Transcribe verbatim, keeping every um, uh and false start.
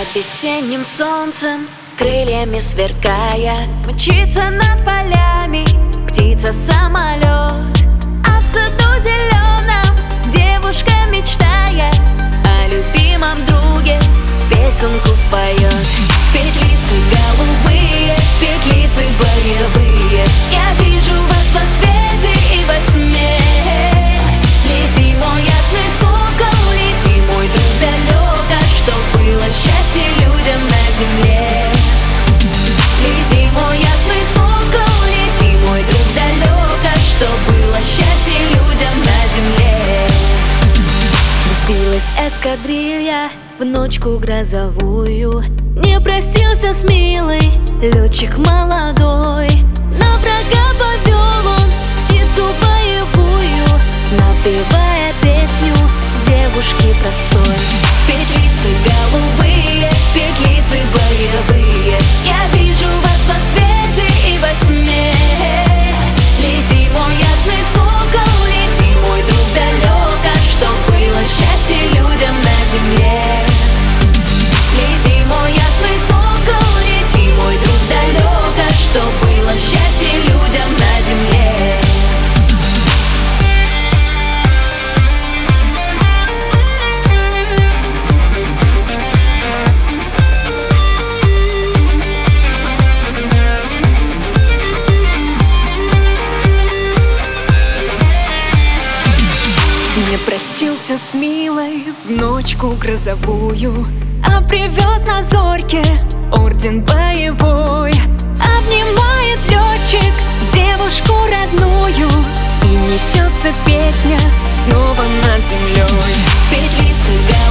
весенним солнцем, крыльями сверкая, мчится над полями птица-самолет. А в саду зеленом девушка, мечтая о любимом друге, песенку поет. Петлицы голубые, петлицы боевые, я вижу вас во свете и во тьме. Лети, мой ясный сокол, лети, мой друг далеко, чтоб было счастье людям на земле. Лети, мой ясный сокол, лети, мой друг далеко, чтоб было счастье людям на земле. Сбилась эскадрилья в ночку грозовую, не простился с милой летчик молодой. На врага повел он птицу боевую, напевая песню девушки простой. Петлицы голубые, петлицы боевые, я вижу вас во свете и во тьме. Лети, мой ясный сокол, лети, мой друг далеко, чтоб было счастье людям на земле. Лети, мой ясный сокол, лети, мой друг далеко, чтоб было счастье людям на земле. Не простился с милой в ночку грозовую, а привез на зорьке орден боевой. Обнимает летчик девушку родную, и несется песня снова над землей. Петлицы голубые,